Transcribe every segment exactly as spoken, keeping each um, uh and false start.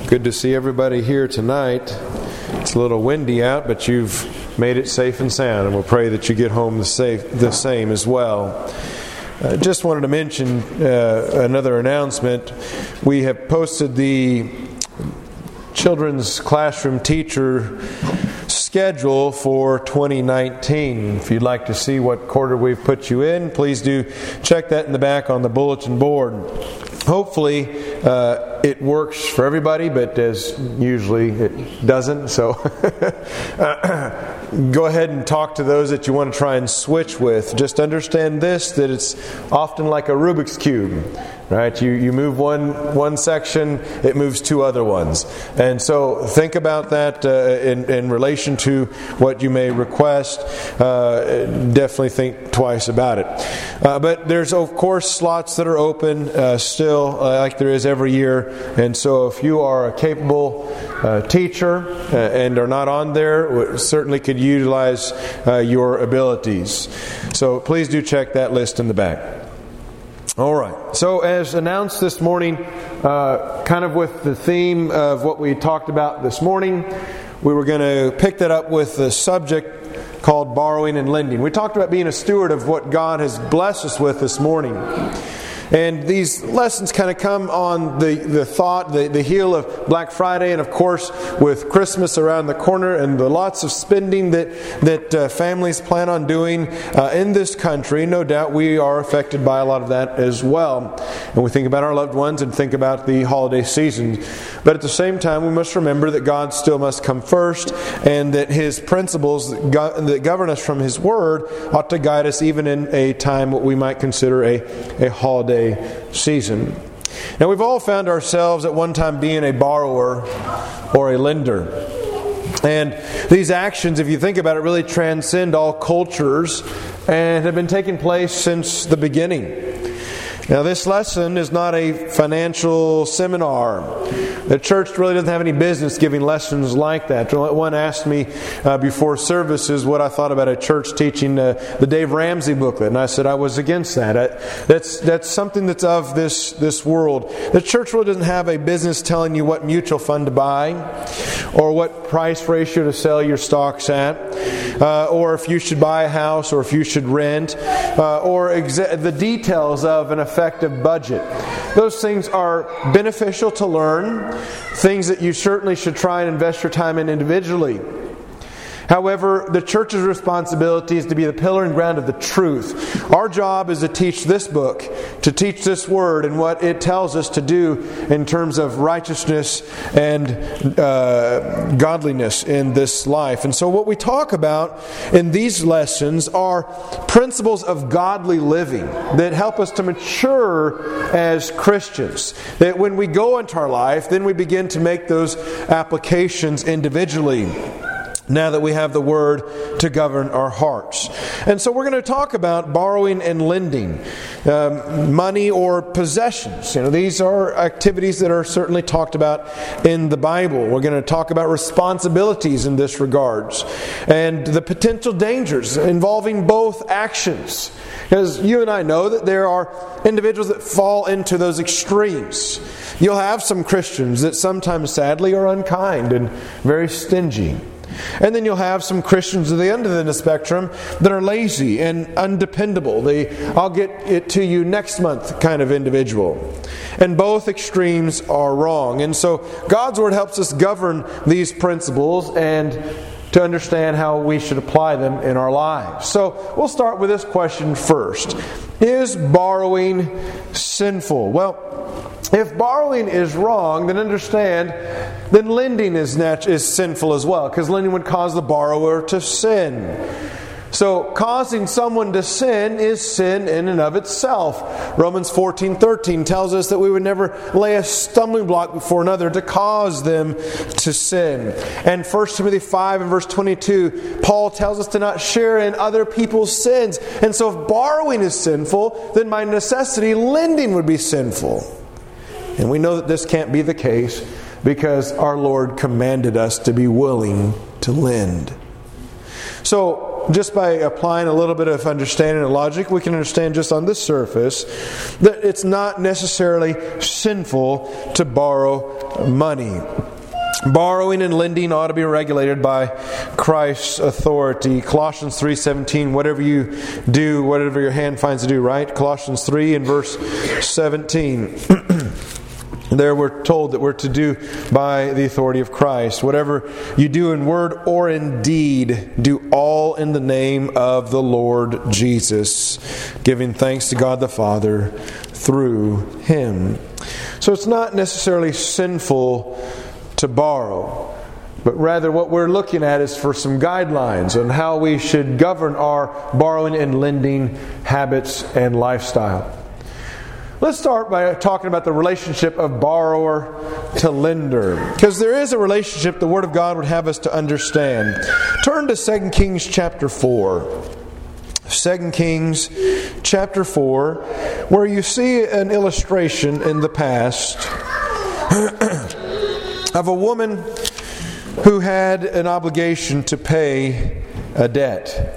Good to see everybody here tonight. It's a little windy out, but you've made it safe and sound, and we'll pray that you get home the, safe, the same as well. I uh, just wanted to mention uh, another announcement. We have posted the children's classroom teacher schedule for twenty nineteen. If you'd like to see what quarter we've put you in, please do check that in the back on the bulletin board. Hopefully uh, it works for everybody, but as usually it doesn't. So uh, go ahead and talk to those that you want to try and switch with. Just understand this, that it's often like a Rubik's Cube. Right? You you move one one section, it moves two other ones. And so think about that uh, in, in relation to what you may request. Uh, definitely think twice about it. Uh, but there's, of course, slots that are open uh, still, uh, like there is every year. And so if you are a capable uh, teacher uh, and are not on there, certainly could utilize uh, your abilities. So please do check that list in the back. All right. So as announced this morning, uh, kind of with the theme of what we talked about this morning, we were going to pick that up with the subject called borrowing and lending. We talked about being a steward of what God has blessed us with this morning. And these lessons kind of come on the, the thought, the, the heel of Black Friday, and of course with Christmas around the corner and the lots of spending that, that uh, families plan on doing uh, in this country. No doubt we are affected by a lot of that as well. And we think about our loved ones and think about the holiday season. But at the same time, we must remember that God still must come first, and that His principles that, go- that govern us from His Word ought to guide us even in a time what we might consider a, a holiday season. Now, we've all found ourselves at one time being a borrower or a lender. And these actions, if you think about it, really transcend all cultures and have been taking place since the beginning. Now, this lesson is not a financial seminar. The church really doesn't have any business giving lessons like that. One asked me uh, before services what I thought about a church teaching uh, the Dave Ramsey booklet, and I said I was against that. I, that's that's something that's of this, this world. The church really doesn't have a business telling you what mutual fund to buy, or what price ratio to sell your stocks at, uh, or if you should buy a house, or if you should rent, uh, or exa- the details of an effective budget. Those things are beneficial to learn, things that you certainly should try and invest your time in individually. However, the church's responsibility is to be the pillar and ground of the truth. Our job is to teach this book, to teach this word and what it tells us to do in terms of righteousness and uh, godliness in this life. And so what we talk about in these lessons are principles of godly living that help us to mature as Christians. That when we go into our life, then we begin to make those applications individually, now that we have the Word to govern our hearts. And so we're going to talk about borrowing and lending, um, money or possessions. You know, these are activities that are certainly talked about in the Bible. We're going to talk about responsibilities in this regards, and the potential dangers involving both actions. Because you and I know that there are individuals that fall into those extremes. You'll have some Christians that sometimes sadly are unkind and very stingy. And then you'll have some Christians at the end of the spectrum that are lazy and undependable. They, I'll get it to you next month kind of individual. And both extremes are wrong. And so God's Word helps us govern these principles and to understand how we should apply them in our lives. So we'll start with this question first. Is borrowing sinful? Well, if borrowing is wrong, then understand, then lending is nat- is sinful as well, because lending would cause the borrower to sin. So causing someone to sin is sin in and of itself. Romans fourteen thirteen tells us that we would never lay a stumbling block before another to cause them to sin. And First Timothy five and verse twenty-two, Paul tells us to not share in other people's sins. And so if borrowing is sinful, then by necessity lending would be sinful. And we know that this can't be the case because our Lord commanded us to be willing to lend. So So, just by applying a little bit of understanding and logic, we can understand just on this surface that it's not necessarily sinful to borrow money. Borrowing and lending ought to be regulated by Christ's authority. Colossians three seventeen, whatever you do, whatever your hand finds to do, right? Colossians three and verse seventeen. There we're told that we're to do by the authority of Christ. Whatever you do in word or in deed, do all in the name of the Lord Jesus, giving thanks to God the Father through Him. So it's not necessarily sinful to borrow, but rather what we're looking at is for some guidelines on how we should govern our borrowing and lending habits and lifestyle. Let's start by talking about the relationship of borrower to lender, because there is a relationship the Word of God would have us to understand. Turn to Second Kings chapter four. Second Kings chapter four, where you see an illustration in the past of a woman who had an obligation to pay a debt.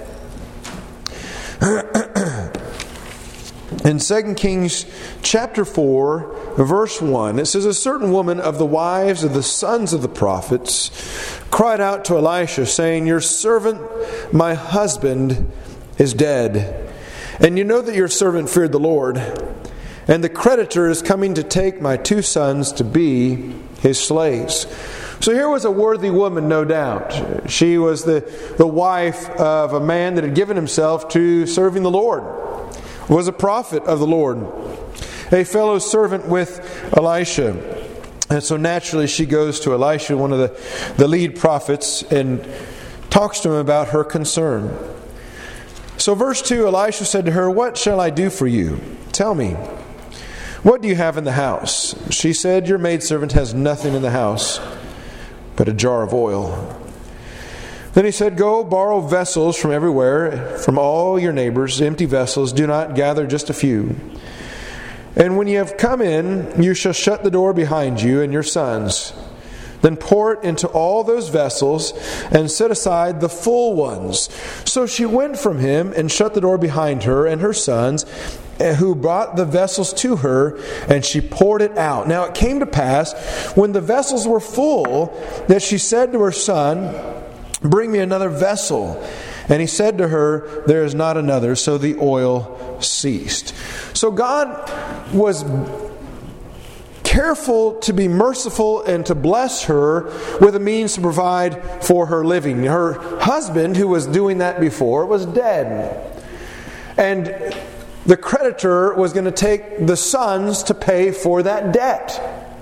In Second Kings chapter four, verse one, it says, "A certain woman of the wives of the sons of the prophets cried out to Elisha, saying, 'Your servant, my husband, is dead. And you know that your servant feared the Lord. And the creditor is coming to take my two sons to be his slaves.'" So here was a worthy woman, no doubt. She was the, the wife of a man that had given himself to serving the Lord, was a prophet of the Lord, a fellow servant with Elisha. And so naturally she goes to Elisha, one of the, the lead prophets, and talks to him about her concern. So verse two, Elisha said to her, "What shall I do for you? Tell me. What do you have in the house?" She said, "Your maidservant has nothing in the house but a jar of oil." Then he said, "Go borrow vessels from everywhere, from all your neighbors, empty vessels. Do not gather just a few. And when you have come in, you shall shut the door behind you and your sons. Then pour it into all those vessels and set aside the full ones." So she went from him and shut the door behind her and her sons, who brought the vessels to her, and she poured it out. Now it came to pass, when the vessels were full, that she said to her son, "Bring me another vessel." And he said to her, "There is not another." So the oil ceased. So God was careful to be merciful and to bless her with a means to provide for her living. Her husband, who was doing that before, was dead. And the creditor was going to take the sons to pay for that debt.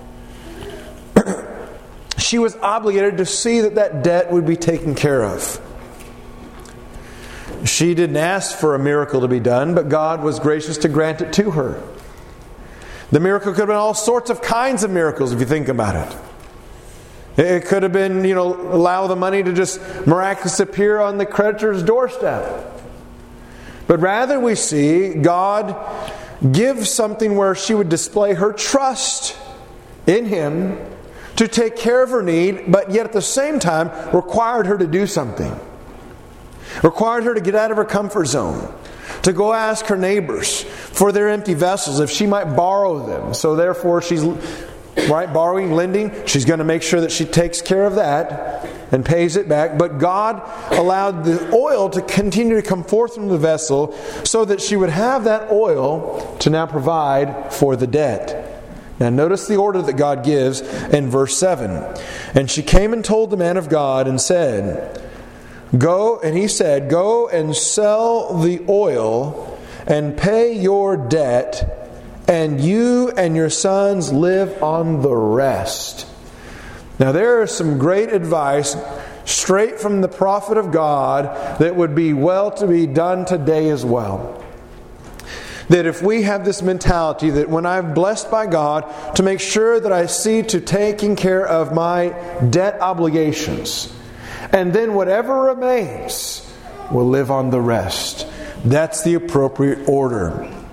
She was obligated to see that that debt would be taken care of. She didn't ask for a miracle to be done, but God was gracious to grant it to her. The miracle could have been all sorts of kinds of miracles if you think about it. It could have been, you know, allow the money to just miraculously appear on the creditor's doorstep. But rather we see God give something where she would display her trust in Him to take care of her need, but yet at the same time required her to do something. Required her to get out of her comfort zone, to go ask her neighbors for their empty vessels if she might borrow them. So therefore she's right borrowing, lending. She's going to make sure that she takes care of that and pays it back. But God allowed the oil to continue to come forth from the vessel so that she would have that oil to now provide for the debt. Now notice the order that God gives in verse seven. "And she came and told the man of God and said, Go, and he said, Go and sell the oil and pay your debt, and you and your sons live on the rest." Now there is some great advice straight from the prophet of God that would be well to be done today as well. That if we have this mentality that when I'm blessed by God, to make sure that I see to taking care of my debt obligations, and then whatever remains will live on the rest. That's the appropriate order.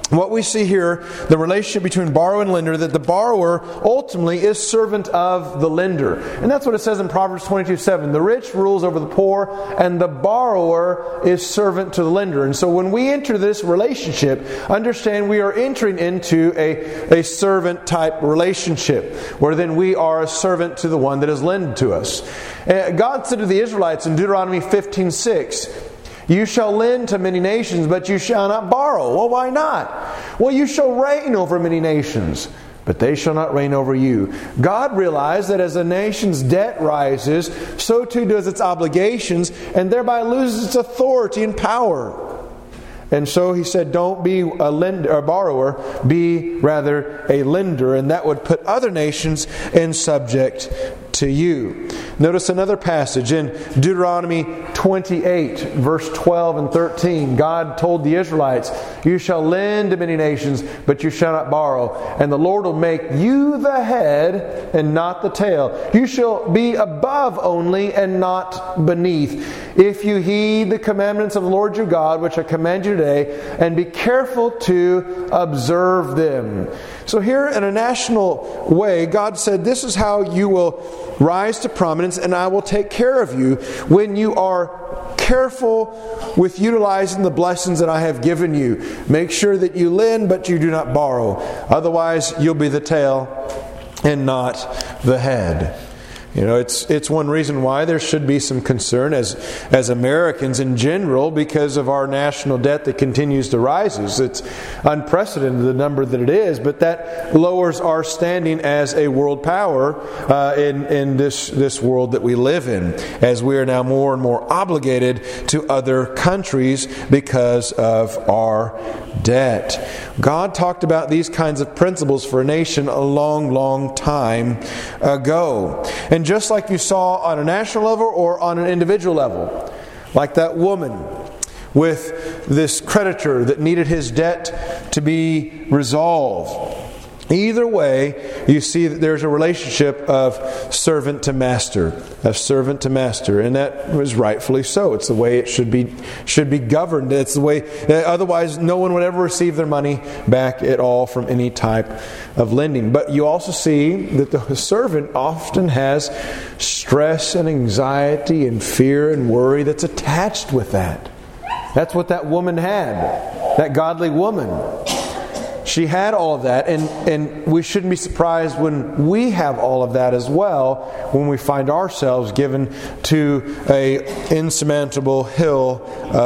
what we see here, the relationship between borrower and lender, that the borrower ultimately is servant of the lender. And that's what it says in Proverbs twenty-two seven. The rich rules over the poor, and the borrower is servant to the lender. And so when we enter this relationship, understand we are entering into a, a servant type relationship, where then we are a servant to the one that has lended to us. And God said to the Israelites in Deuteronomy fifteen six, you shall lend to many nations, but you shall not borrow. Well, why not? Well, you shall reign over many nations, but they shall not reign over you. God realized that as a nation's debt rises, so too does its obligations, and thereby loses its authority and power. And so He said, don't be a lender, a borrower, be rather a lender, and that would put other nations in subject to you. Notice another passage in Deuteronomy twenty-eight, verse twelve and thirteen. God told the Israelites, you shall lend to many nations, but you shall not borrow. And the Lord will make you the head and not the tail. You shall be above only and not beneath. If you heed the commandments of the Lord your God, which I command you today, and be careful to observe them. So here in a national way, God said, this is how you will rise to prominence, and I will take care of you when you are careful with utilizing the blessings that I have given you. Make sure that you lend, but you do not borrow. Otherwise, you'll be the tail and not the head. You know, it's it's one reason why there should be some concern as as Americans in general, because of our national debt that continues to rise. It's unprecedented, the number that it is, but that lowers our standing as a world power uh, in in this this world that we live in, as we are now more and more obligated to other countries because of our debt. God talked about these kinds of principles for a nation a long, long time ago. And just like you saw on a national level or on an individual level, like that woman with this creditor that needed his debt to be resolved. Either way, you see that there's a relationship of servant to master, of servant to master, and that was rightfully so. It's the way it should be should be governed. It's the way. Otherwise, no one would ever receive their money back at all from any type of lending. But you also see that the servant often has stress and anxiety and fear and worry that's attached with that. That's what that woman had, that godly woman. She had all of that, and, and we shouldn't be surprised when we have all of that as well, when we find ourselves given to a insurmountable hill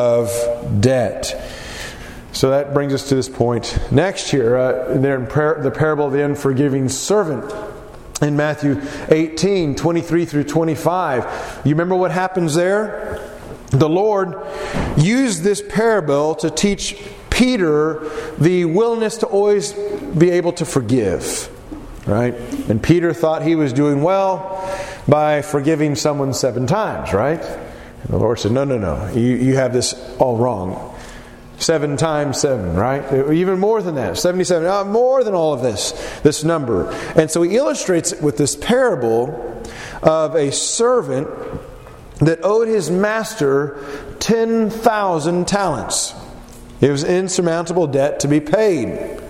of debt. So that brings us to this point next here, uh, there in par- the parable of the unforgiving servant. In Matthew eighteen, twenty-three through twenty-five. You remember what happens there? The Lord used this parable to teach Peter the willingness to always be able to forgive. Right? And Peter thought he was doing well by forgiving someone seven times, right? And the Lord said, no, no, no. You, you have this all wrong. Seven times seven, right? Even more than that. seventy-seven. Uh, more than all of this, this number. And so he illustrates it with this parable of a servant that owed his master ten thousand talents. It was insurmountable debt to be paid.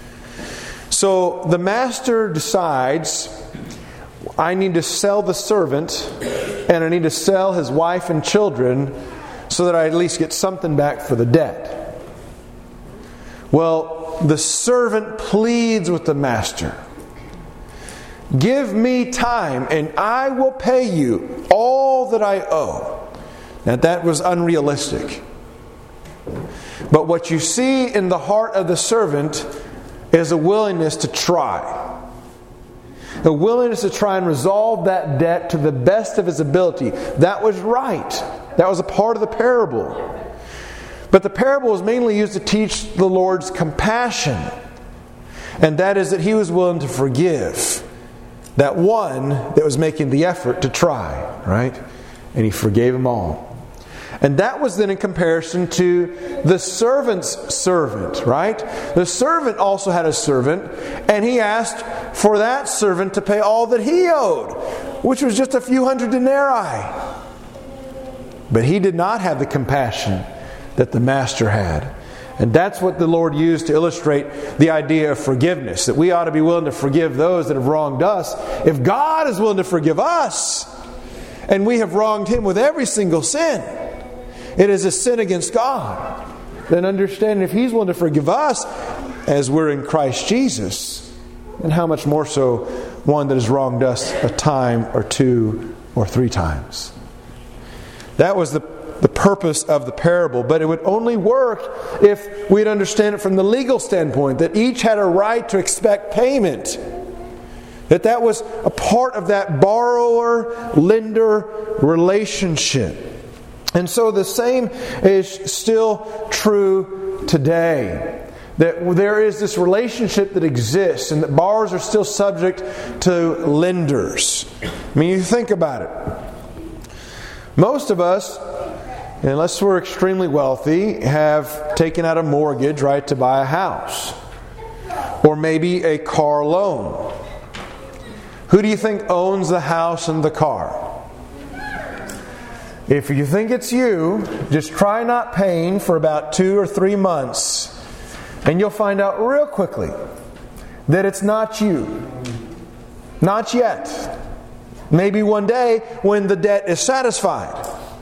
So the master decides, I need to sell the servant, and I need to sell his wife and children so that I at least get something back for the debt. Well, the servant pleads with the master. Give me time and I will pay you all that I owe. Now that was unrealistic. But what you see in the heart of the servant is a willingness to try. A willingness to try and resolve that debt to the best of his ability. That was right. That was a part of the parable. But the parable was mainly used to teach the Lord's compassion. And that is that He was willing to forgive that one that was making the effort to try, right? And He forgave them all. And that was then in comparison to the servant's servant, right? The servant also had a servant, and he asked for that servant to pay all that he owed, which was just a few hundred denarii. But he did not have the compassion that the master had. And that's what the Lord used to illustrate the idea of forgiveness, that we ought to be willing to forgive those that have wronged us. If God is willing to forgive us, and we have wronged Him with every single sin, it is a sin against God. Then understand, if He's willing to forgive us as we're in Christ Jesus, then how much more so one that has wronged us a time or two or three times. That was the the purpose of the parable, but it would only work if we'd understand it from the legal standpoint, that each had a right to expect payment. That that was a part of that borrower-lender relationship. And so the same is still true today. That there is this relationship that exists, and that borrowers are still subject to lenders. I mean, you think about it. Most of us, unless we're extremely wealthy, have taken out a mortgage, right, to buy a house. Or maybe a car loan. Who do you think owns the house and the car? If you think it's you, just try not paying for about two or three months, and you'll find out real quickly that it's not you. Not yet. Maybe one day when the debt is satisfied.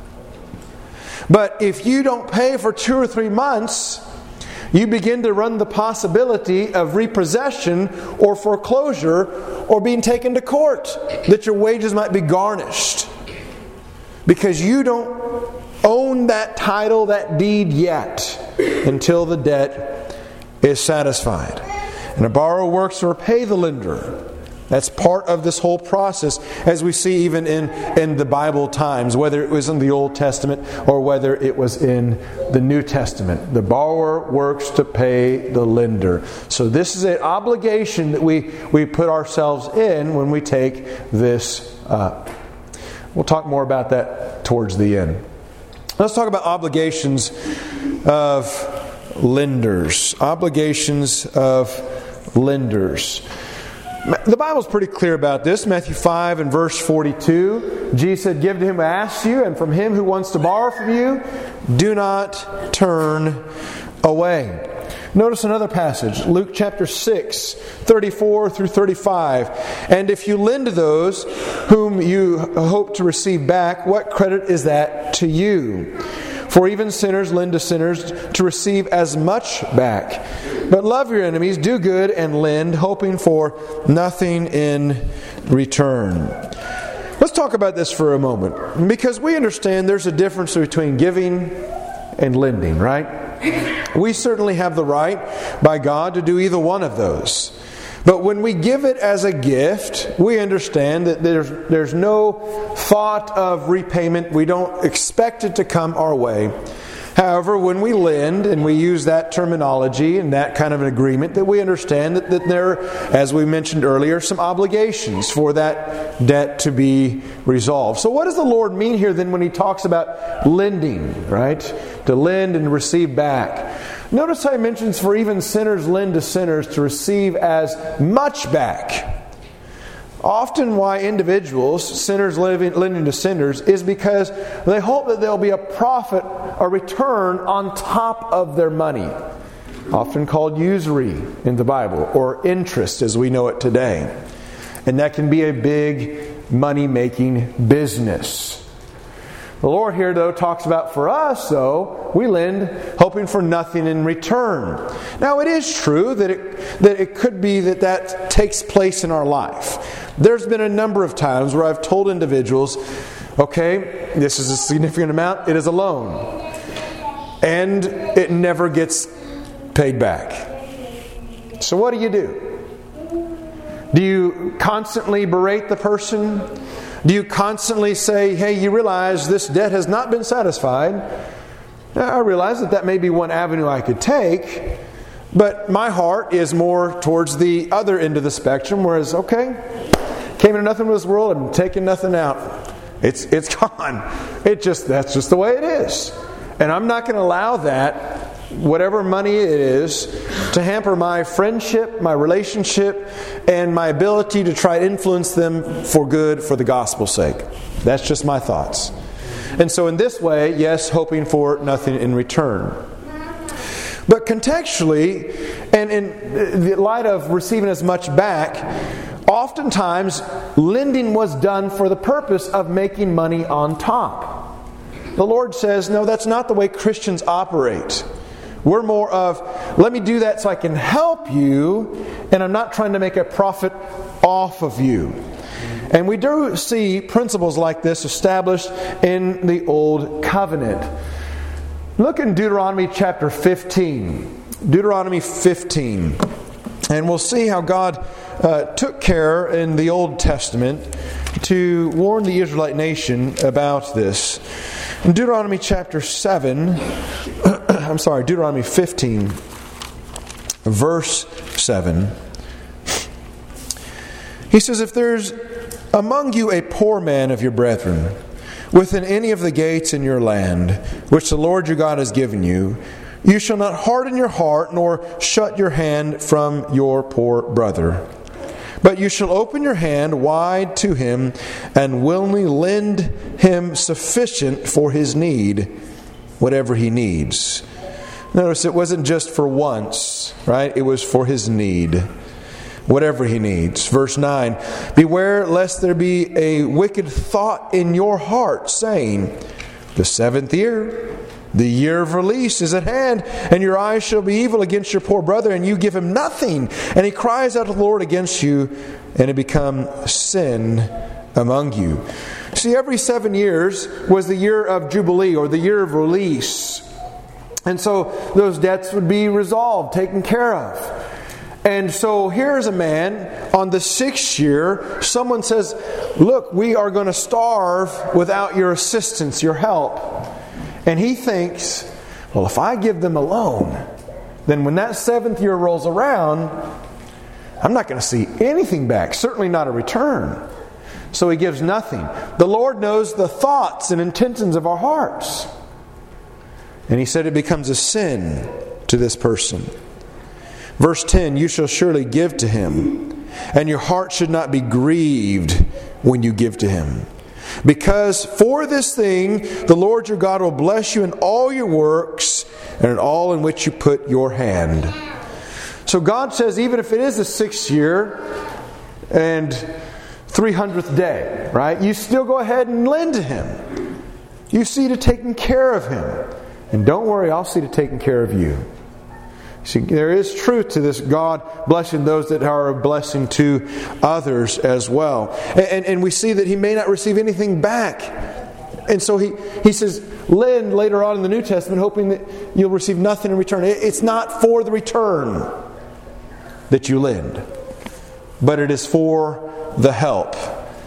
But if you don't pay for two or three months, you begin to run the possibility of repossession or foreclosure or being taken to court, that your wages might be garnished. Because you don't own that title, that deed yet, until the debt is satisfied. And a borrower works to repay the lender. That's part of this whole process, as we see even in, in the Bible times, whether it was in the Old Testament or whether it was in the New Testament. The borrower works to pay the lender. So this is an obligation that we, we put ourselves in when we take this up. We'll talk more about that towards the end. Let's talk about obligations of lenders. Obligations of lenders. The Bible's pretty clear about this. Matthew five and verse forty-two. Jesus said, "Give to him who asks you, and from him who wants to borrow from you, do not turn away." Notice another passage, Luke chapter six, thirty-four through thirty-five. "And if you lend to those whom you hope to receive back, what credit is that to you? For even sinners lend to sinners to receive as much back. But love your enemies, do good, and lend, hoping for nothing in return." Let's talk about this for a moment, because we understand there's a difference between giving and lending, right? We certainly have the right by God to do either one of those. But when we give it as a gift, we understand that there's, there's no thought of repayment. We don't expect it to come our way. However, when we lend, and we use that terminology and that kind of an agreement, that we understand that, that there, as we mentioned earlier, some obligations for that debt to be resolved. So what does the Lord mean here then when He talks about lending, right? To lend and receive back. Notice how He mentions, for even sinners lend to sinners to receive as much back. Often why individuals, sinners living, lending to sinners, is because they hope that there will be a profit, a return on top of their money. Often called usury in the Bible, or interest as we know it today. And that can be a big money-making business. The Lord here, though, talks about for us, though, we lend hoping for nothing in return. Now, it is true that it, that it could be that that takes place in our life. There's been a number of times where I've told individuals, okay, this is a significant amount, it is a loan. And it never gets paid back. So what do you do? Do you constantly berate the person? Do you constantly say, hey, you realize this debt has not been satisfied? Now, I realize that that may be one avenue I could take, but my heart is more towards the other end of the spectrum, whereas, okay, came into nothing with this world, I'm taking nothing out. It's it's gone. It just that's just the way it is. And I'm not going to allow that, whatever money it is, to hamper my friendship, my relationship, and my ability to try to influence them for good for the gospel's sake. That's just my thoughts. And so in this way, yes, hoping for nothing in return. But contextually, and in the light of receiving as much back, oftentimes lending was done for the purpose of making money on top. The Lord says, no, that's not the way Christians operate. We're more of, let me do that so I can help you, and I'm not trying to make a profit off of you. And we do see principles like this established in the Old Covenant. Look in Deuteronomy chapter fifteen. Deuteronomy fifteen. And we'll see how God uh, took care in the Old Testament to warn the Israelite nation about this. In Deuteronomy chapter seven, I'm sorry, Deuteronomy fifteen, verse seven. He says, if there's among you a poor man of your brethren, within any of the gates in your land, which the Lord your God has given you, you shall not harden your heart, nor shut your hand from your poor brother. But you shall open your hand wide to him, and willingly lend him sufficient for his need, whatever he needs. Notice it wasn't just for once, right? It was for his need. Whatever he needs. Verse nine, beware lest there be a wicked thought in your heart, saying, the seventh year, the year of release is at hand, and your eyes shall be evil against your poor brother, and you give him nothing. And he cries out to the Lord against you, and it become sin among you. See, every seven years was the year of Jubilee, or the year of release. And so those debts would be resolved, taken care of. And so here's a man, on the sixth year, someone says, look, we are going to starve without your assistance, your help. And he thinks, well, if I give them a loan, then when that seventh year rolls around, I'm not going to see anything back, certainly not a return. So he gives nothing. The Lord knows the thoughts and intentions of our hearts. And he said it becomes a sin to this person. Verse ten, you shall surely give to him, and your heart should not be grieved when you give to him. Because for this thing the Lord your God will bless you in all your works, and in all in which you put your hand. So God says, even if it is the sixth year and three hundredth day, right? You still go ahead and lend to him. You see to taking care of him. And don't worry, I'll see to taking care of you. See, there is truth to this God blessing those that are a blessing to others as well. And, and, and we see that he may not receive anything back. And so he, he says, lend later on in the New Testament, hoping that you'll receive nothing in return. It's not for the return that you lend, but it is for the help.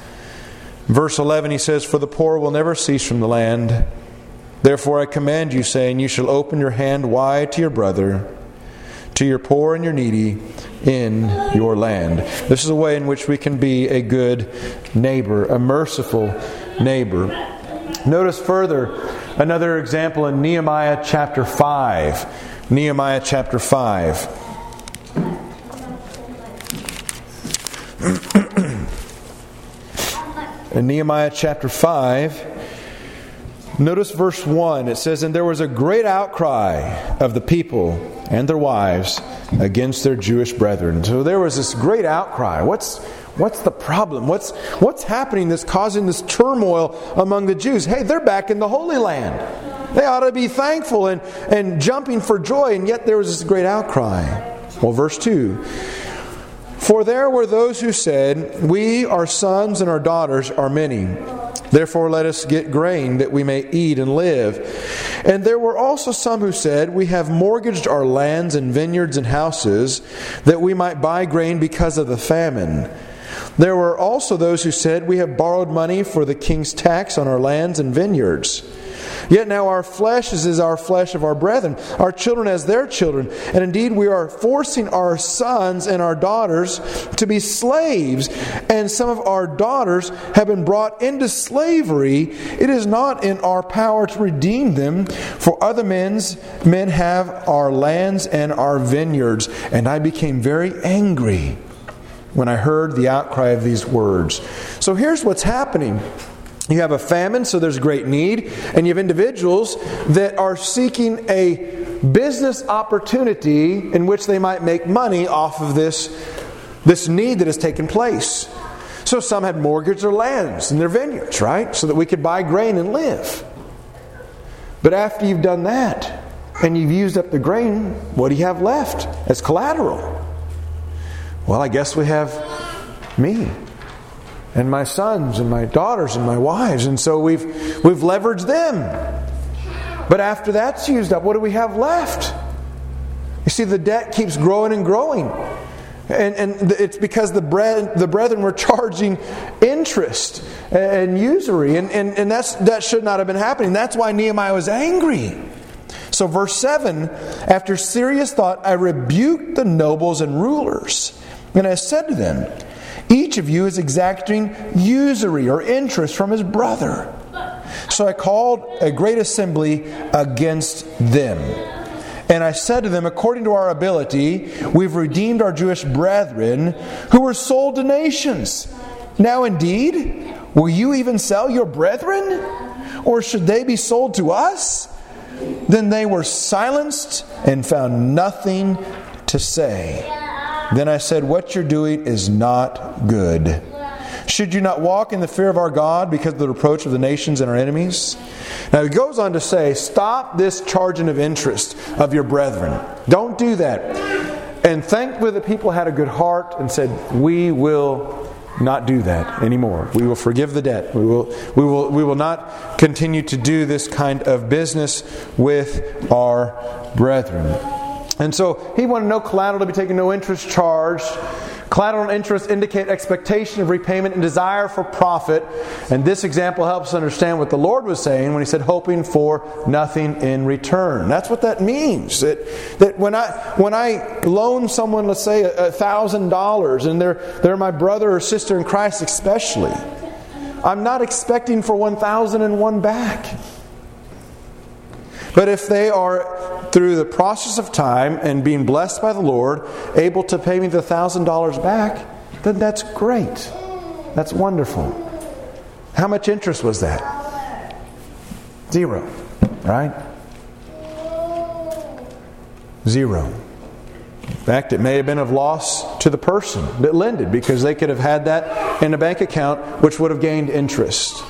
Verse eleven, he says, for the poor will never cease from the land. Therefore I command you, saying, you shall open your hand wide to your brother, to your poor and your needy in your land. This is a way in which we can be a good neighbor, a merciful neighbor. Notice further another example in Nehemiah chapter five. Nehemiah chapter five. In Nehemiah chapter five, notice verse one. It says, and there was a great outcry of the people and their wives against their Jewish brethren. So there was this great outcry. What's what's the problem? What's what's happening that's causing this turmoil among the Jews? Hey, they're back in the Holy Land. They ought to be thankful and, and jumping for joy, and yet there was this great outcry. Well, verse two. For there were those who said, we, our sons and our daughters, are many. Therefore let us get grain that we may eat and live. And there were also some who said, we have mortgaged our lands and vineyards and houses that we might buy grain because of the famine. There were also those who said, we have borrowed money for the king's tax on our lands and vineyards. Yet now our flesh is as our flesh of our brethren, our children as their children. And indeed we are forcing our sons and our daughters to be slaves. And some of our daughters have been brought into slavery. It is not in our power to redeem them, for other men's men have our lands and our vineyards. And I became very angry when I heard the outcry of these words. So here's what's happening. You have a famine, so there's great need, and you have individuals that are seeking a business opportunity in which they might make money off of this, this need that has taken place. So some had mortgaged their lands and their vineyards, right? So that we could buy grain and live. But after you've done that, and you've used up the grain, what do you have left as collateral? Well, I guess we have me and my sons and my daughters and my wives. And so we've we've leveraged them. But after that's used up, what do we have left? You see, the debt keeps growing and growing. And, and it's because the bre- the brethren were charging interest and usury. And, and, and that's that should not have been happening. That's why Nehemiah was angry. So verse seven, after serious thought, I rebuked the nobles and rulers. And I said to them, each of you is exacting usury or interest from his brother. So I called a great assembly against them. And I said to them, according to our ability, we've redeemed our Jewish brethren who were sold to nations. Now indeed, will you even sell your brethren? Or should they be sold to us? Then they were silenced and found nothing to say. Then I said, what you're doing is not good. Should you not walk in the fear of our God because of the reproach of the nations and our enemies? Now he goes on to say, stop this charging of interest of your brethren. Don't do that. And thankfully the people had a good heart and said, we will not do that anymore. We will forgive the debt. We will, we will, we will not continue to do this kind of business with our brethren. And so he wanted no collateral to be taken, no interest charged. Collateral and interest indicate expectation of repayment and desire for profit. And this example helps us understand what the Lord was saying when He said, hoping for nothing in return. That's what that means. That, that when I when I loan someone, let's say, a thousand dollars, and they're they're my brother or sister in Christ especially, I'm not expecting for one thousand and one back. But if they are, through the process of time and being blessed by the Lord, able to pay me the one thousand dollars back, then that's great. That's wonderful. How much interest was that? Zero. Right? Zero. In fact, it may have been of loss to the person that lended, because they could have had that in a bank account which would have gained interest.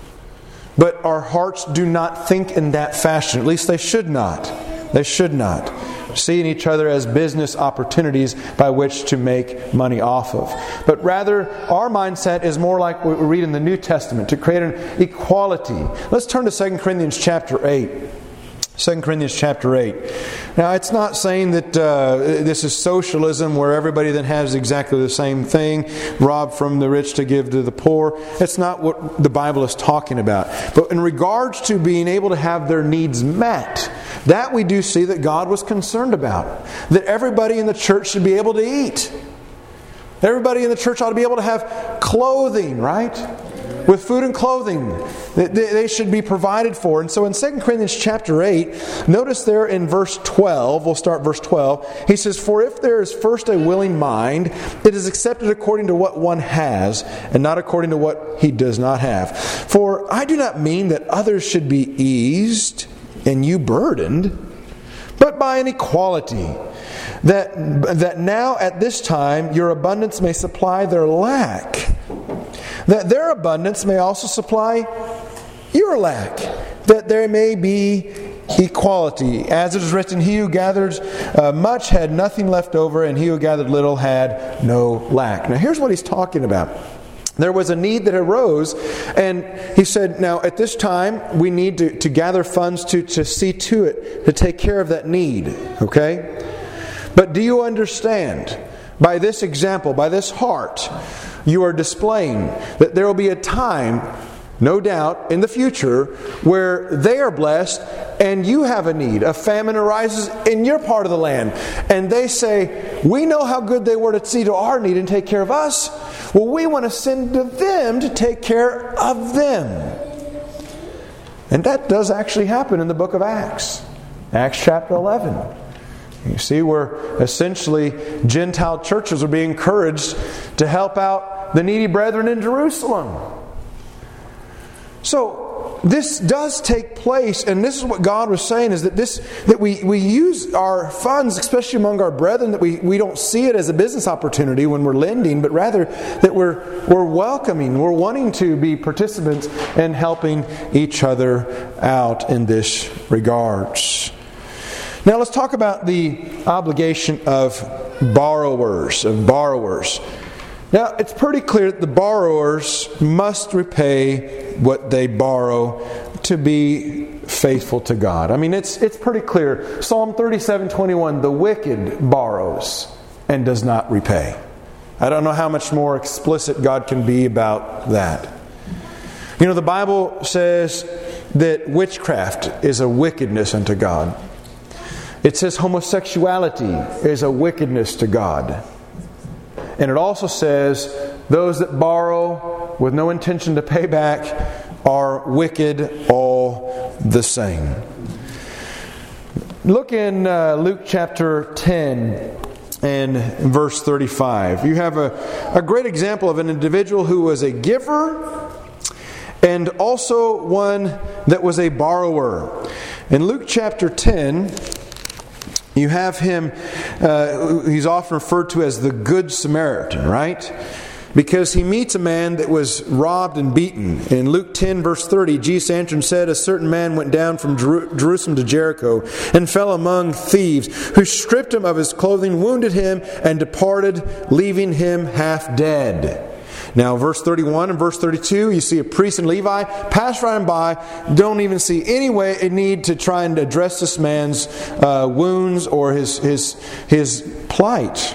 But our hearts do not think in that fashion. At least they should not. They should not. Seeing each other as business opportunities by which to make money off of. But rather, our mindset is more like what we read in the New Testament, to create an equality. Let's turn to Second Corinthians chapter eight. Second Corinthians chapter eight. Now, it's not saying that uh, this is socialism where everybody then has exactly the same thing, rob from the rich to give to the poor. It's not what the Bible is talking about. But in regards to being able to have their needs met, that we do see that God was concerned about. That everybody in the church should be able to eat. Everybody in the church ought to be able to have clothing, right? With food and clothing, they should be provided for. And so in Second Corinthians chapter eight, notice there in verse twelve, we'll start verse twelve, he says, for if there is first a willing mind, it is accepted according to what one has, and not according to what he does not have. For I do not mean that others should be eased and you burdened, but by an equality, that, that now at this time your abundance may supply their lack, that their abundance may also supply your lack, that there may be equality. As it is written, he who gathered uh, much had nothing left over, and he who gathered little had no lack. Now here's what he's talking about. There was a need that arose, and he said, now at this time we need to, to gather funds to, to see to it, to take care of that need. Okay? But do you understand, by this example, by this heart, you are displaying that there will be a time, no doubt, in the future where they are blessed and you have a need. A famine arises in your part of the land. And they say, we know how good they were to see to our need and take care of us. Well, we want to send to them to take care of them. And that does actually happen in the book of Acts. Acts chapter eleven. You see where essentially Gentile churches are being encouraged to help out the needy brethren in Jerusalem. So, this does take place, and this is what God was saying, is that this that we, we use our funds, especially among our brethren, that we, we don't see it as a business opportunity when we're lending, but rather that we're we're welcoming, we're wanting to be participants in helping each other out in this regards. Now let's talk about the obligation of borrowers, of borrowers. Now, it's pretty clear that the borrowers must repay what they borrow to be faithful to God. I mean, it's it's pretty clear. Psalm thirty-seven twenty-one, the wicked borrows and does not repay. I don't know how much more explicit God can be about that. You know, the Bible says that witchcraft is a wickedness unto God. It says homosexuality is a wickedness to God. And it also says those that borrow with no intention to pay back are wicked all the same. Look in uh, Luke chapter ten and verse thirty-five. You have a, a great example of an individual who was a giver and also one that was a borrower. In Luke chapter ten, you have him, uh, he's often referred to as the Good Samaritan, right? Because he meets a man that was robbed and beaten. In Luke ten, verse thirty, Jesus answered and said, a certain man went down from Jer- Jerusalem to Jericho and fell among thieves, who stripped him of his clothing, wounded him, and departed, leaving him half dead. Now, verse thirty-one and verse thirty-two, you see a priest and Levi pass right by, don't even see any way a need to try and address this man's uh, wounds or his, his, his plight.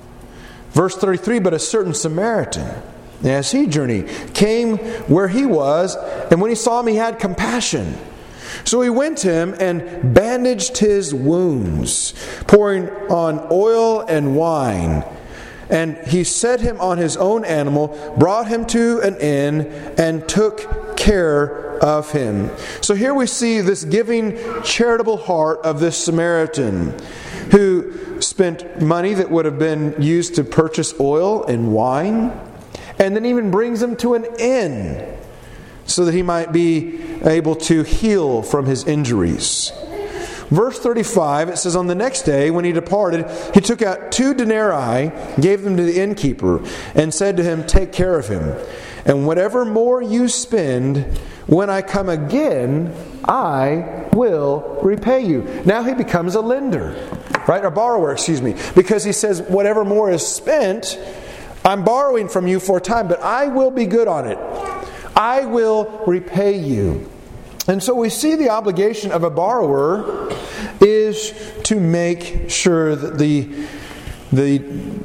Verse thirty-three, but a certain Samaritan, as he journeyed, came where he was, and when he saw him, he had compassion. So he went to him and bandaged his wounds, pouring on oil and wine. And he set him on his own animal, brought him to an inn, and took care of him. So here we see this giving, charitable heart of this Samaritan, who spent money that would have been used to purchase oil and wine, and then even brings him to an inn so that he might be able to heal from his injuries. Verse thirty-five, it says, on the next day when he departed, he took out two denarii, gave them to the innkeeper, and said to him, take care of him. And whatever more you spend, when I come again, I will repay you. Now he becomes a lender, right? Or borrower, excuse me. Because he says, whatever more is spent, I'm borrowing from you for a time, but I will be good on it. I will repay you. And so we see the obligation of a borrower is to make sure that the, the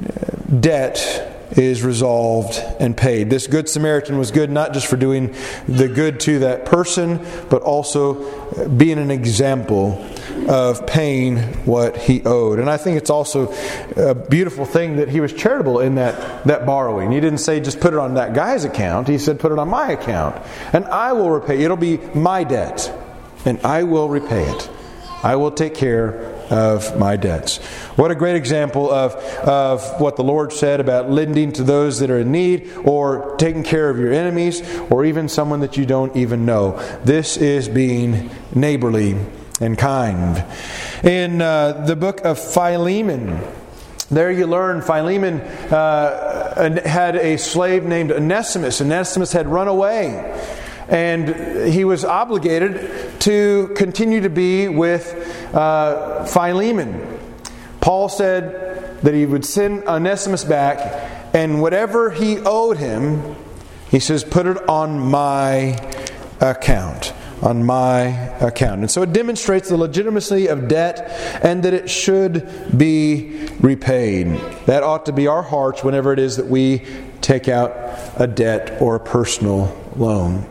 debt is resolved and paid. This Good Samaritan was good not just for doing the good to that person, but also being an example of paying what he owed. And I think it's also a beautiful thing that he was charitable in that, that borrowing. He didn't say just put it on that guy's account. He said put it on my account. And I will repay. It'll be my debt. And I will repay it. I will take care of my debts. What a great example of, of what the Lord said about lending to those that are in need, or taking care of your enemies, or even someone that you don't even know. This is being neighborly and kind. In uh, the book of Philemon, there you learn Philemon uh, had a slave named Onesimus. Onesimus had run away, and he was obligated to continue to be with uh, Philemon. Paul said that he would send Onesimus back, and whatever he owed him, he says, put it on my account. On my account. And so it demonstrates the legitimacy of debt and that it should be repaid. That ought to be our hearts whenever it is that we take out a debt or a personal loan.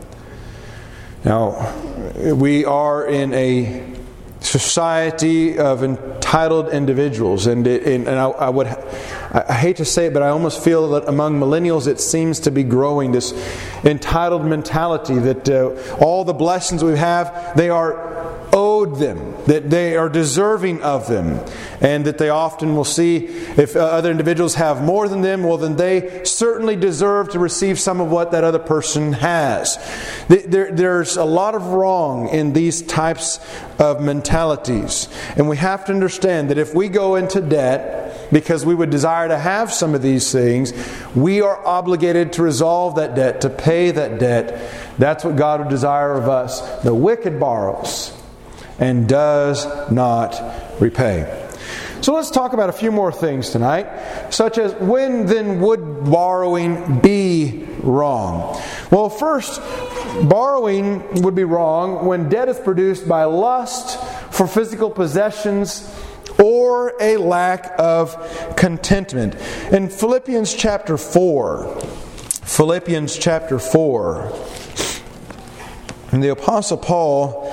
Now, we are in a society of entitled individuals, and it, and, and I, I would I hate to say it, but I almost feel that among millennials it seems to be growing, this entitled mentality that uh, all the blessings we have, they are owed them, that they are deserving of them, and that they often will see if other individuals have more than them, well then they certainly deserve to receive some of what that other person has. There, there's a lot of wrong in these types of mentalities, and we have to understand that if we go into debt because we would desire to have some of these things, we are obligated to resolve that debt, to pay that debt. That's what God would desire of us. The wicked borrows and does not repay. So let's talk about a few more things tonight, such as when then would borrowing be wrong? Well, first, borrowing would be wrong when debt is produced by lust for physical possessions or a lack of contentment. In Philippians chapter four, Philippians chapter four, and the Apostle Paul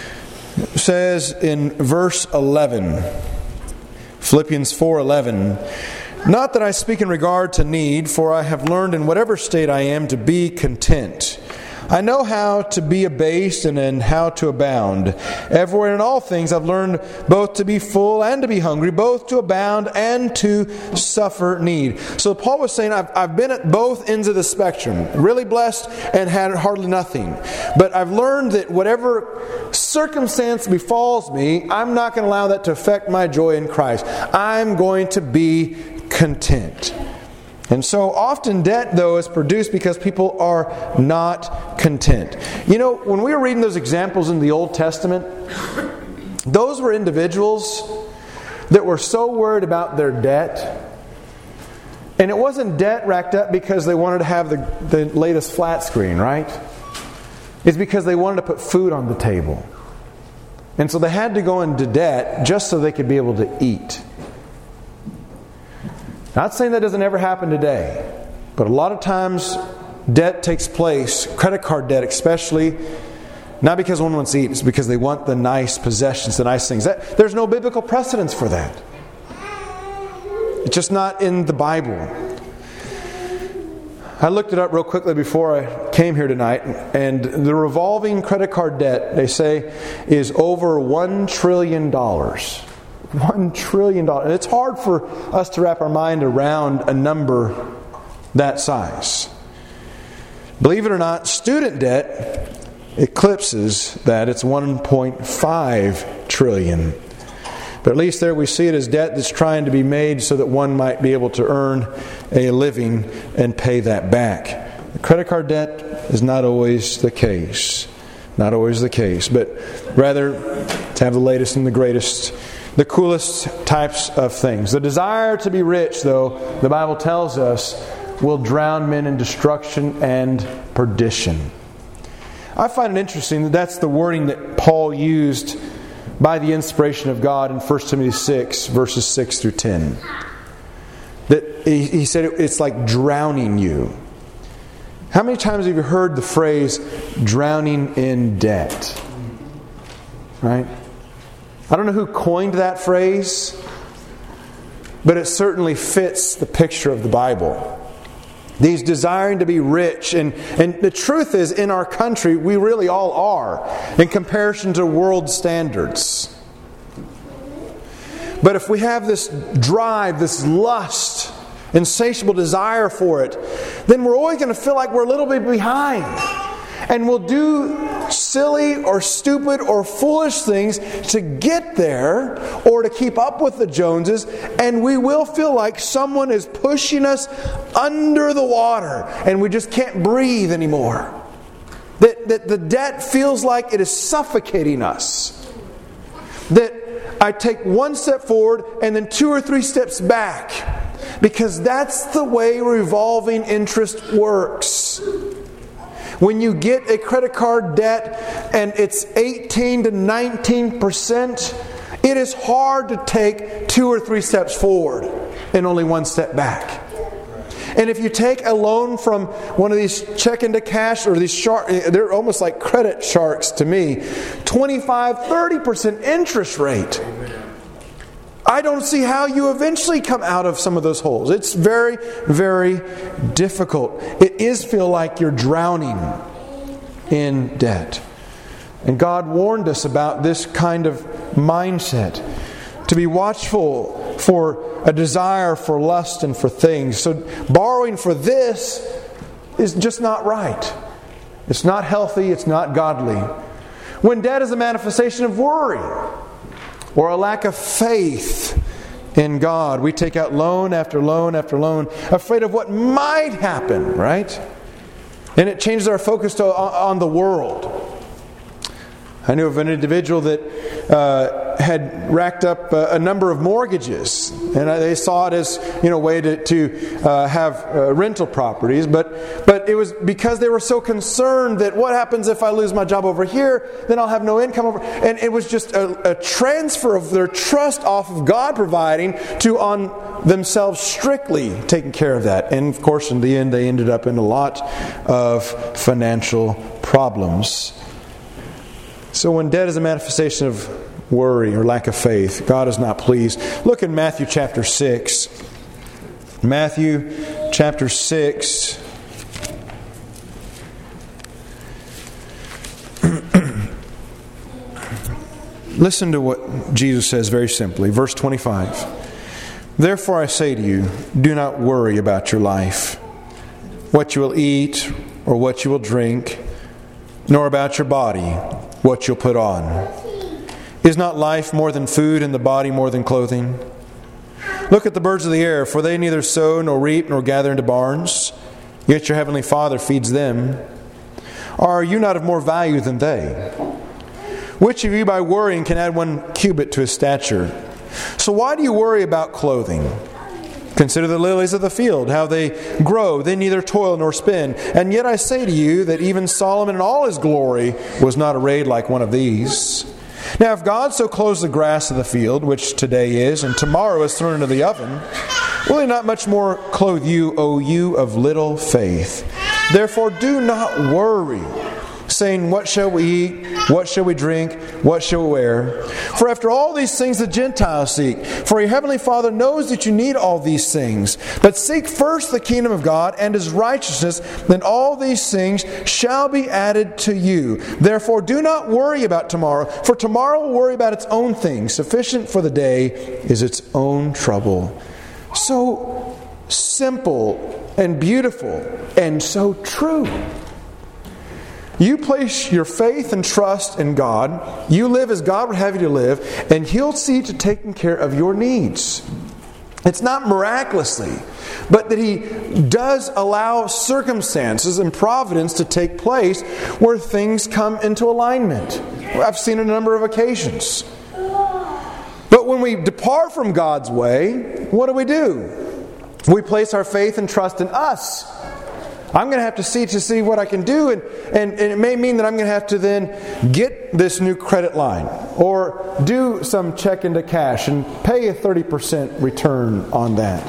says in verse eleven, Philippians four eleven, "Not that I speak in regard to need, for I have learned in whatever state I am to be content. I know how to be abased and in how to abound. Everywhere in all things I've learned both to be full and to be hungry, both to abound and to suffer need." So Paul was saying, I've, I've been at both ends of the spectrum, really blessed and had hardly nothing. But I've learned that whatever circumstance befalls me, I'm not going to allow that to affect my joy in Christ. I'm going to be content. And so often debt, though, is produced because people are not content. You know, when we were reading those examples in the Old Testament, those were individuals that were so worried about their debt. And it wasn't debt racked up because they wanted to have the, the latest flat screen, right? It's because they wanted to put food on the table. And so they had to go into debt just so they could be able to eat. Not saying that doesn't ever happen today, but a lot of times debt takes place, credit card debt especially, not because one wants to eat, it's because they want the nice possessions, the nice things. That, there's no biblical precedence for that. It's just not in the Bible. I looked it up real quickly before I came here tonight, and the revolving credit card debt, they say, is over one trillion dollars. One trillion dollars. And it's hard for us to wrap our mind around a number that size. Believe it or not, student debt eclipses that. It's one point five trillion dollars. But at least there we see it as debt that's trying to be made so that one might be able to earn a living and pay that back. The credit card debt is not always the case. Not always the case. But rather to have the latest and the greatest, the coolest types of things. The desire to be rich, though, the Bible tells us, will drown men in destruction and perdition. I find it interesting that that's the wording that Paul used by the inspiration of God in First Timothy six, verses six through ten. That he, he said it, it's like drowning you. How many times have you heard the phrase drowning in debt? Right? I don't know who coined that phrase, but it certainly fits the picture of the Bible. These desiring to be rich. And, and the truth is, in our country, we really all are, in comparison to world standards. But if we have this drive, this lust, insatiable desire for it, then we're always going to feel like we're a little bit behind. And we'll do silly or stupid or foolish things to get there or to keep up with the Joneses, and we will feel like someone is pushing us under the water and we just can't breathe anymore. That, that the debt feels like it is suffocating us. That I take one step forward and then two or three steps back, because that's the way revolving interest works. When you get a credit card debt and it's eighteen to nineteen percent, it is hard to take two or three steps forward and only one step back. And if you take a loan from one of these check into cash or these shark, they're almost like credit sharks to me, twenty-five, thirty percent interest rate. I don't see how you eventually come out of some of those holes. It's very, very difficult. It is feel like you're drowning in debt. And God warned us about this kind of mindset, to be watchful for a desire for lust and for things. So borrowing for this is just not right. It's not healthy, it's not godly. When debt is a manifestation of worry or a lack of faith in God, we take out loan after loan after loan, afraid of what might happen, right? And it changes our focus to, on the world. I knew of an individual that uh, had racked up uh, a number of mortgages, and they saw it as, you know, a way to, to uh, have uh, rental properties. But but it was because they were so concerned that what happens if I lose my job over here? Then I'll have no income over. And it was just a, a transfer of their trust off of God providing to on themselves strictly taking care of that. And of course, in the end, they ended up in a lot of financial problems. So when debt is a manifestation of worry or lack of faith, God is not pleased. Look in Matthew chapter six. Matthew chapter six. Listen to what Jesus says very simply. Verse twenty-five. Therefore I say to you, do not worry about your life, what you will eat or what you will drink, nor about your body, what you'll put on. Is not life more than food, and the body more than clothing? Look at the birds of the air, for they neither sow nor reap nor gather into barns, yet your heavenly Father feeds them. Are you not of more value than they? Which of you by worrying can add one cubit to his stature? So why do you worry about clothing? Consider the lilies of the field, how they grow. They neither toil nor spin. And yet I say to you that even Solomon in all his glory was not arrayed like one of these. Now if God so clothes the grass of the field, which today is, and tomorrow is thrown into the oven, will He not much more clothe you, O you of little faith? Therefore do not worry, saying, what shall we eat? What shall we drink? What shall we wear? For after all these things the Gentiles seek. For your heavenly Father knows that you need all these things. But seek first the kingdom of God and His righteousness, then all these things shall be added to you. Therefore do not worry about tomorrow, for tomorrow will worry about its own things. Sufficient for the day is its own trouble. So simple and beautiful and so true. You place your faith and trust in God. You live as God would have you to live, and He'll see to taking care of your needs. It's not miraculously, but that He does allow circumstances and providence to take place where things come into alignment. I've seen it a number of occasions. But when we depart from God's way, what do we do? We place our faith and trust in us. I'm going to have to see to see what I can do, and, and, and it may mean that I'm going to have to then get this new credit line or do some check into cash and pay a thirty percent return on that.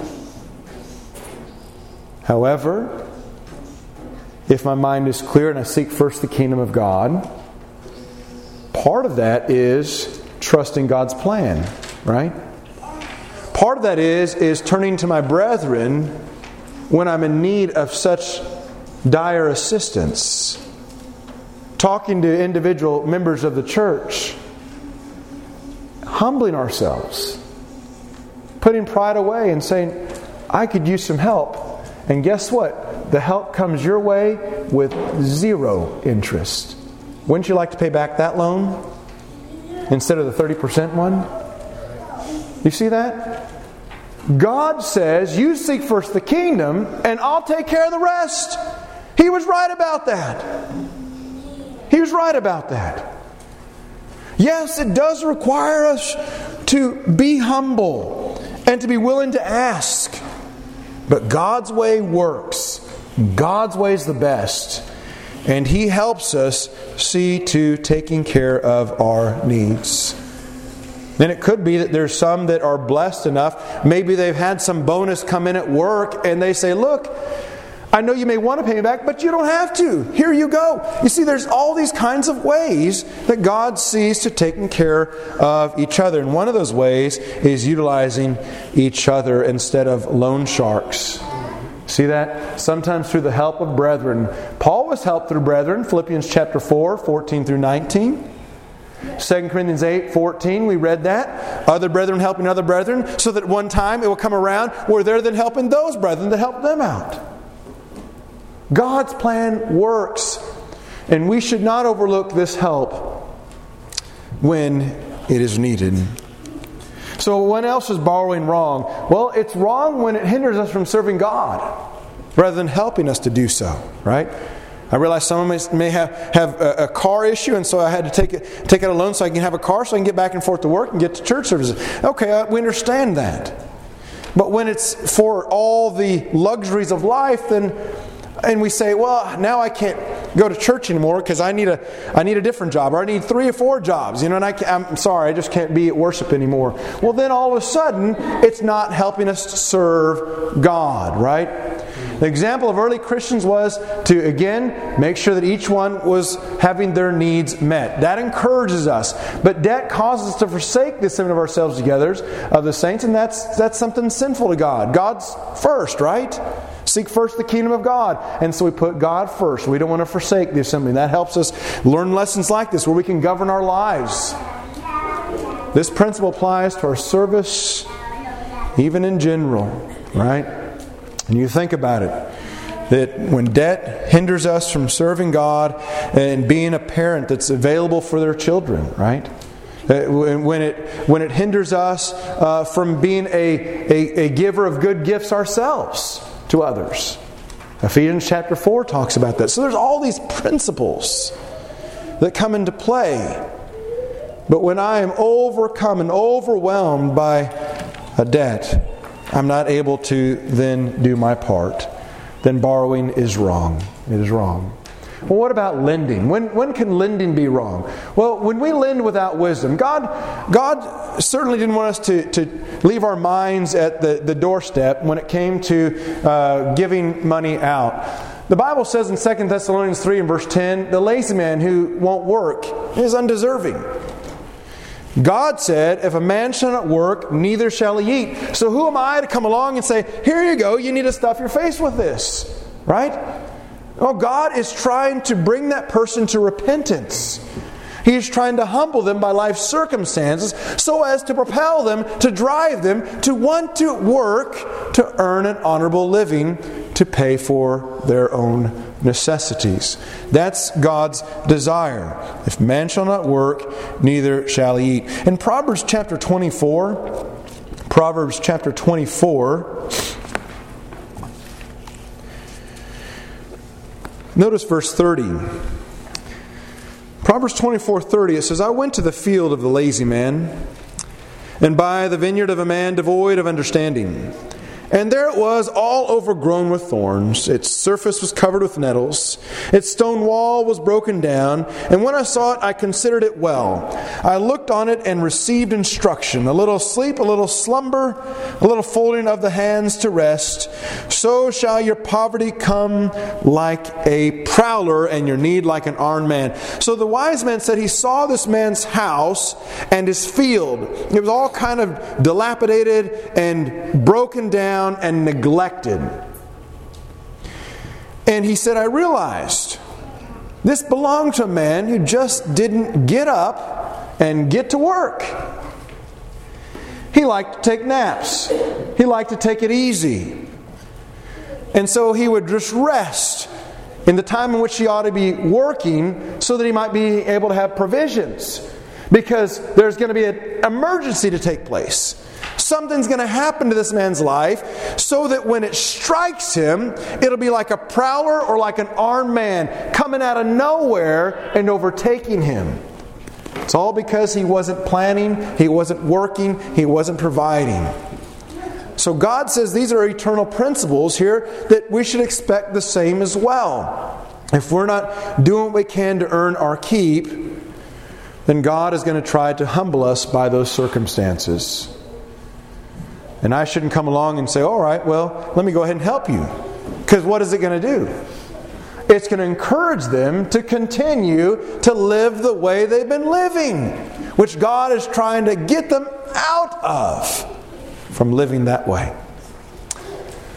However, if my mind is clear and I seek first the kingdom of God, part of that is trusting God's plan, right? Part of that is is turning to my brethren when I'm in need of such dire assistance. Talking to individual members of the church. Humbling ourselves. Putting pride away and saying, I could use some help. And guess what? The help comes your way with zero interest. Wouldn't you like to pay back that loan instead of the thirty percent one? You see that? God says, you seek first the kingdom, and I'll take care of the rest. He was right about that. He was right about that. Yes, it does require us to be humble and to be willing to ask. But God's way works. God's way is the best. And He helps us see to taking care of our needs. And it could be that there's some that are blessed enough. Maybe they've had some bonus come in at work and they say, look, I know you may want to pay me back, but you don't have to. Here you go. You see, there's all these kinds of ways that God sees to taking care of each other. And one of those ways is utilizing each other instead of loan sharks. See that? Sometimes through the help of brethren. Paul was helped through brethren. Philippians chapter four, fourteen through nineteen. Second Corinthians eight, fourteen, we read that. Other brethren helping other brethren, so that one time it will come around where they're then helping those brethren that help them out. God's plan works. And we should not overlook this help when it is needed. So when else is borrowing wrong? Well, it's wrong when it hinders us from serving God rather than helping us to do so, right? I realize some of may have, have a, a car issue, and so I had to take it, take out a loan so I can have a car so I can get back and forth to work and get to church services. Okay, we understand that. But when it's for all the luxuries of life, then and we say, well, now I can't go to church anymore because I need a I need a different job, or I need three or four jobs, you know, and I can't, I'm sorry, I just can't be at worship anymore. Well, then all of a sudden, it's not helping us to serve God, right? The example of early Christians was to, again, make sure that each one was having their needs met. That encourages us. But debt causes us to forsake the assembling of ourselves together of the saints, and that's that's something sinful to God. God's first, right? Seek first the kingdom of God. And so we put God first. We don't want to forsake the assembly. That helps us learn lessons like this where we can govern our lives. This principle applies to our service, even in general, right? And you think about it, that when debt hinders us from serving God and being a parent that's available for their children, right? When it when it hinders us uh, from being a, a, a giver of good gifts ourselves to others. Ephesians chapter four talks about that. So there's all these principles that come into play. But when I am overcome and overwhelmed by a debt, I'm not able to then do my part. Then borrowing is wrong. It is wrong. Well, what about lending? When when can lending be wrong? Well, when we lend without wisdom, God God certainly didn't want us to, to leave our minds at the, the doorstep when it came to uh, giving money out. The Bible says in Second Thessalonians three and verse ten, the lazy man who won't work is undeserving. God said, if a man shall not work, neither shall he eat. So who am I to come along and say, here you go, you need to stuff your face with this, right? Oh, God is trying to bring that person to repentance. He is trying to humble them by life's circumstances so as to propel them, to drive them to want to work to earn an honorable living to pay for their own necessities. That's God's desire. If man shall not work, neither shall he eat. In Proverbs chapter twenty-four, Proverbs chapter twenty-four, notice verse thirty. Proverbs twenty-four thirty, it says, I went to the field of the lazy man, and by the vineyard of a man devoid of understanding. And there it was, all overgrown with thorns. Its surface was covered with nettles. Its stone wall was broken down. And when I saw it, I considered it well. I looked on it and received instruction. A little sleep, a little slumber, a little folding of the hands to rest. So shall your poverty come like a prowler, and your need like an armed man. So the wise man said he saw this man's house and his field. It was all kind of dilapidated and broken down and neglected. And he said, I realized this belonged to a man who just didn't get up and get to work. He liked to take naps. He liked to take it easy. And so he would just rest in the time in which he ought to be working so that he might be able to have provisions. Because there's going to be an emergency to take place. Something's going to happen to this man's life so that when it strikes him, it'll be like a prowler or like an armed man coming out of nowhere and overtaking him. It's all because he wasn't planning, he wasn't working, he wasn't providing. So God says these are eternal principles here that we should expect the same as well. If we're not doing what we can to earn our keep, then God is going to try to humble us by those circumstances. And I shouldn't come along and say, all right, well, let me go ahead and help you. Because what is it going to do? It's going to encourage them to continue to live the way they've been living, which God is trying to get them out of from living that way.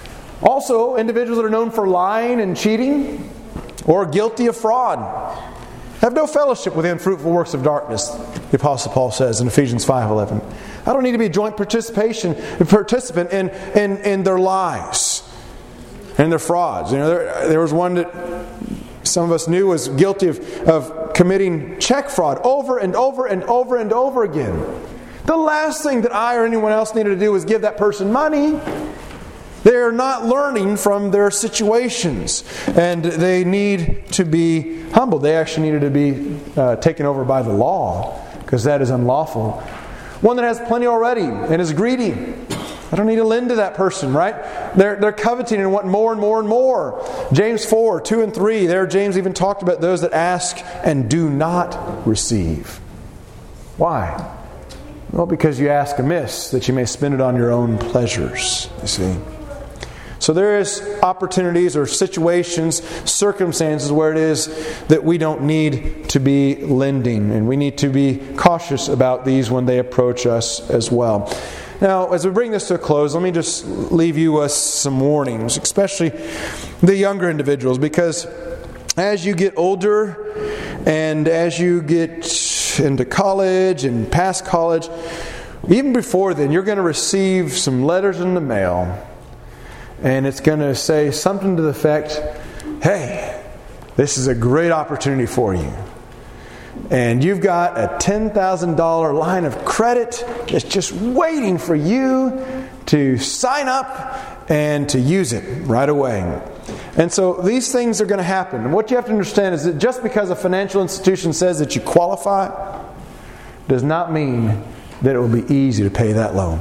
Also, individuals that are known for lying and cheating or guilty of fraud have no fellowship with the unfruitful works of darkness, the Apostle Paul says in Ephesians five eleven. I don't need to be a joint participation, participant in, in, in their lies and their frauds. You know, there, there was one that some of us knew was guilty of, of committing check fraud over and over and over and over again. The last thing that I or anyone else needed to do was give that person money. They're not learning from their situations, and they need to be humbled. They actually needed to be uh, taken over by the law, because that is unlawful. One that has plenty already and is greedy, I don't need to lend to that person, right? They're, they're coveting and want more and more and more. James four, two and three, there James even talked about those that ask and do not receive. Why? Well, because you ask amiss, that you may spend it on your own pleasures, you see. So there is opportunities or situations, circumstances where it is that we don't need to be lending. And we need to be cautious about these when they approach us as well. Now, as we bring this to a close, let me just leave you with some warnings, especially the younger individuals. Because as you get older and as you get into college and past college, even before then, you're going to receive some letters in the mail. And it's going to say something to the effect, hey, this is a great opportunity for you. And you've got a ten thousand dollars line of credit that's just waiting for you to sign up and to use it right away. And so these things are going to happen. And what you have to understand is that just because a financial institution says that you qualify does not mean that it will be easy to pay that loan.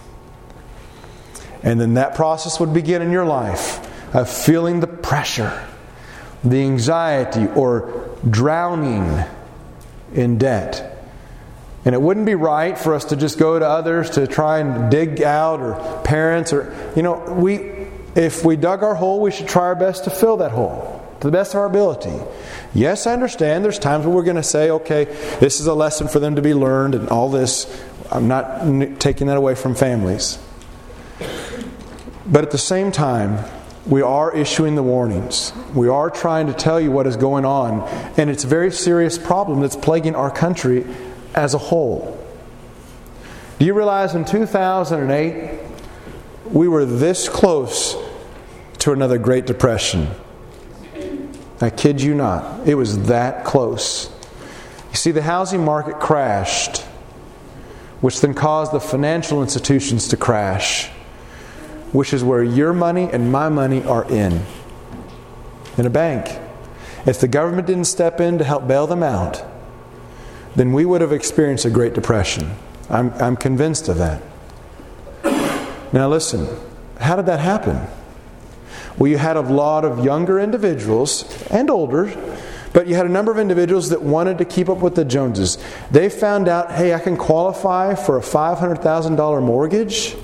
And then that process would begin in your life of feeling the pressure, the anxiety, or drowning in debt. And it wouldn't be right for us to just go to others to try and dig out, or parents, or, you know, we, if we dug our hole, we should try our best to fill that hole to the best of our ability. Yes, I understand there's times where we're going to say, okay, this is a lesson for them to be learned and all this. I'm not taking that away from families. But at the same time, we are issuing the warnings. We are trying to tell you what is going on. And it's a very serious problem that's plaguing our country as a whole. Do you realize in two thousand eight, we were this close to another Great Depression? I kid you not. It was that close. You see, the housing market crashed, which then caused the financial institutions to crash, which is where your money and my money are in. In a bank. If the government didn't step in to help bail them out, then we would have experienced a Great Depression. I'm, I'm convinced of that. Now listen, how did that happen? Well, you had a lot of younger individuals and older, but you had a number of individuals that wanted to keep up with the Joneses. They found out, hey, I can qualify for a five hundred thousand dollars mortgage.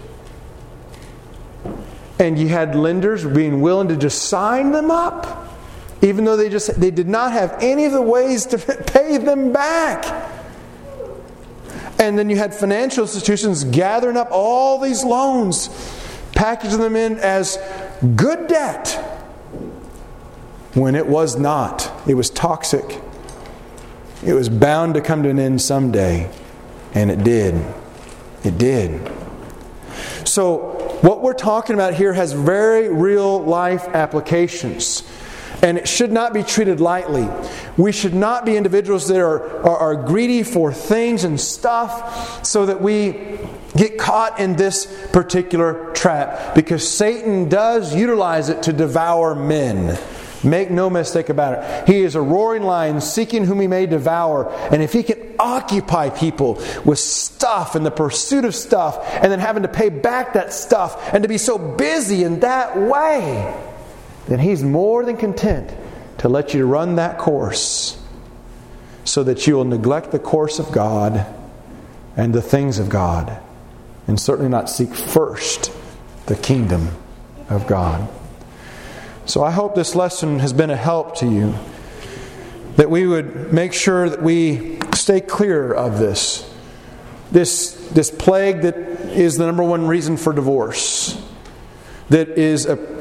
And you had lenders being willing to just sign them up, even though they just they did not have any of the ways to pay them back. And then you had financial institutions gathering up all these loans, packaging them in as good debt, when it was not. It was toxic. It was bound to come to an end someday. And it did. It did. So, what we're talking about here has very real life applications. And it should not be treated lightly. We should not be individuals that are, are, are greedy for things and stuff so that we get caught in this particular trap. Because Satan does utilize it to devour men. Make no mistake about it. He is a roaring lion seeking whom he may devour. And if he can occupy people with stuff and the pursuit of stuff, and then having to pay back that stuff, and to be so busy in that way, then he's more than content to let you run that course so that you will neglect the course of God and the things of God, and certainly not seek first the kingdom of God. So I hope this lesson has been a help to you, that we would make sure that we stay clear of this. This, this plague that is the number one reason for divorce, that is a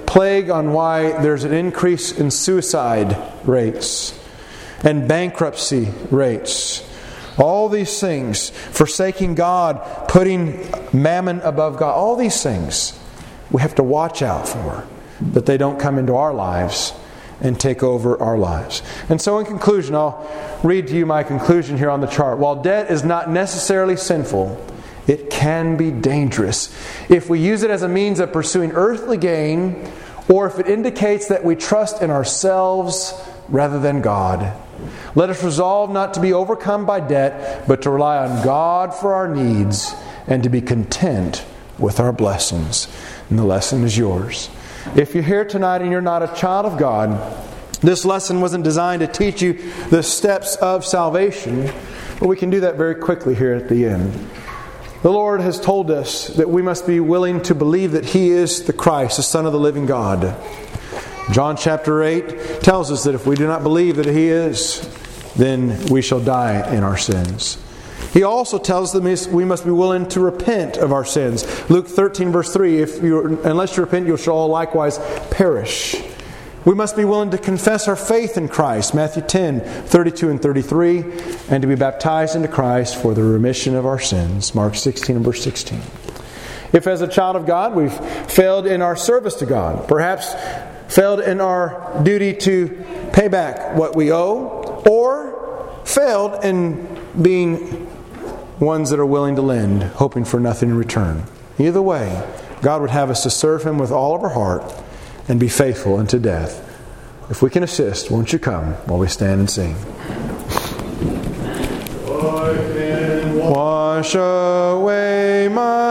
plague on why there's an increase in suicide rates and bankruptcy rates. All these things, forsaking God, putting mammon above God, all these things we have to watch out for, that they don't come into our lives and take over our lives. And so in conclusion, I'll read to you my conclusion here on the chart. While debt is not necessarily sinful, it can be dangerous if we use it as a means of pursuing earthly gain, or if it indicates that we trust in ourselves rather than God. Let us resolve not to be overcome by debt, but to rely on God for our needs and to be content with our blessings. And the lesson is yours. If you're here tonight and you're not a child of God, this lesson wasn't designed to teach you the steps of salvation, but we can do that very quickly here at the end. The Lord has told us that we must be willing to believe that He is the Christ, the Son of the living God. John chapter eight tells us that if we do not believe that He is, then we shall die in our sins. He also tells them we must be willing to repent of our sins. Luke thirteen verse three, if you, unless you repent, you shall all likewise perish. We must be willing to confess our faith in Christ. Matthew ten, thirty-two and thirty-three. And to be baptized into Christ for the remission of our sins. Mark sixteen and verse sixteen. If as a child of God we've failed in our service to God, perhaps failed in our duty to pay back what we owe, or failed in being ones that are willing to lend, hoping for nothing in return. Either way, God would have us to serve Him with all of our heart and be faithful unto death. If we can assist, won't you come while we stand and sing? Wash away my